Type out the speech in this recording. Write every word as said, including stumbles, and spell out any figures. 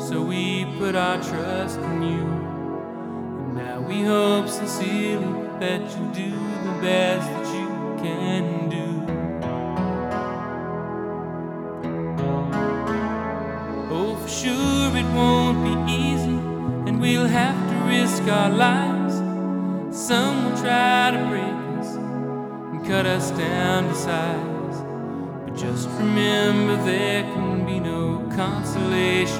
so we put our trust in you. And now we hope sincerely that you do the best that you can do. Oh, for sure it won't be easy, and we'll have to risk our lives. Some will try to break us and cut us down to size. But just remember, there can be no consolation